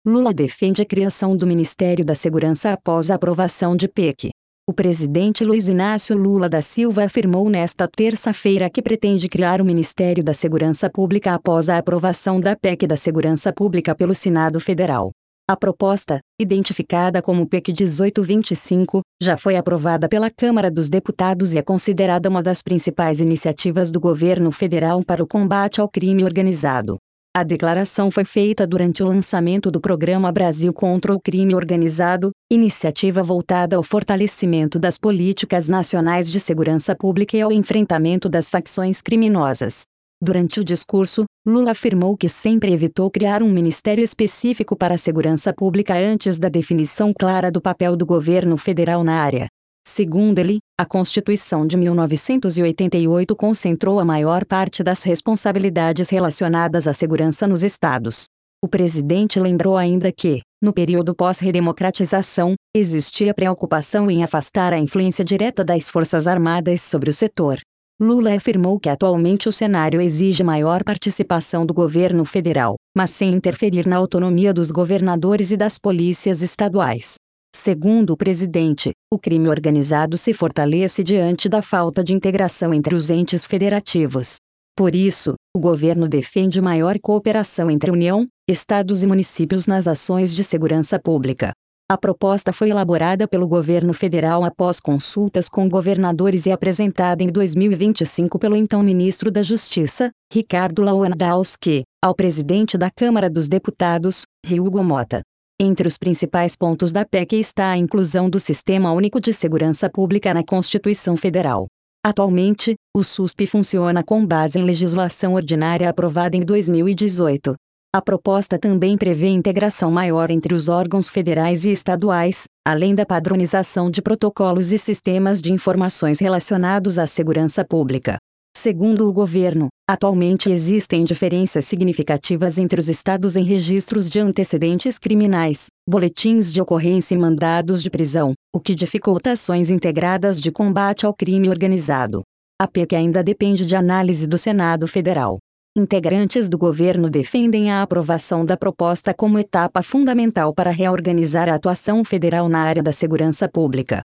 Lula defende a criação do Ministério da Segurança após a aprovação de PEC. O presidente Luiz Inácio Lula da Silva afirmou nesta terça-feira que pretende criar o Ministério da Segurança Pública após a aprovação da PEC da Segurança Pública pelo Senado Federal. A proposta, identificada como PEC 1825, já foi aprovada pela Câmara dos Deputados e é considerada uma das principais iniciativas do governo federal para o combate ao crime organizado. A declaração foi feita durante o lançamento do Programa Brasil contra o Crime Organizado, iniciativa voltada ao fortalecimento das políticas nacionais de segurança pública e ao enfrentamento das facções criminosas. Durante o discurso, Lula afirmou que sempre evitou criar um ministério específico para a segurança pública antes da definição clara do papel do governo federal na área. Segundo ele, a Constituição de 1988 concentrou a maior parte das responsabilidades relacionadas à segurança nos estados. O presidente lembrou ainda que, no período pós-redemocratização, existia preocupação em afastar a influência direta das Forças Armadas sobre o setor. Lula afirmou que atualmente o cenário exige maior participação do governo federal, mas sem interferir na autonomia dos governadores e das polícias estaduais. Segundo o presidente, o crime organizado se fortalece diante da falta de integração entre os entes federativos. Por isso, o governo defende maior cooperação entre União, estados e municípios nas ações de segurança pública. A proposta foi elaborada pelo governo federal após consultas com governadores e apresentada em 2025 pelo então ministro da Justiça, Ricardo Lewandowski, ao presidente da Câmara dos Deputados, Hugo Mota. Entre os principais pontos da PEC está a inclusão do Sistema Único de Segurança Pública na Constituição Federal. Atualmente, o SUSP funciona com base em legislação ordinária aprovada em 2018. A proposta também prevê integração maior entre os órgãos federais e estaduais, além da padronização de protocolos e sistemas de informações relacionados à segurança pública. Segundo o governo, atualmente existem diferenças significativas entre os estados em registros de antecedentes criminais, boletins de ocorrência e mandados de prisão, o que dificulta ações integradas de combate ao crime organizado. A PEC ainda depende de análise do Senado Federal. Integrantes do governo defendem a aprovação da proposta como etapa fundamental para reorganizar a atuação federal na área da segurança pública.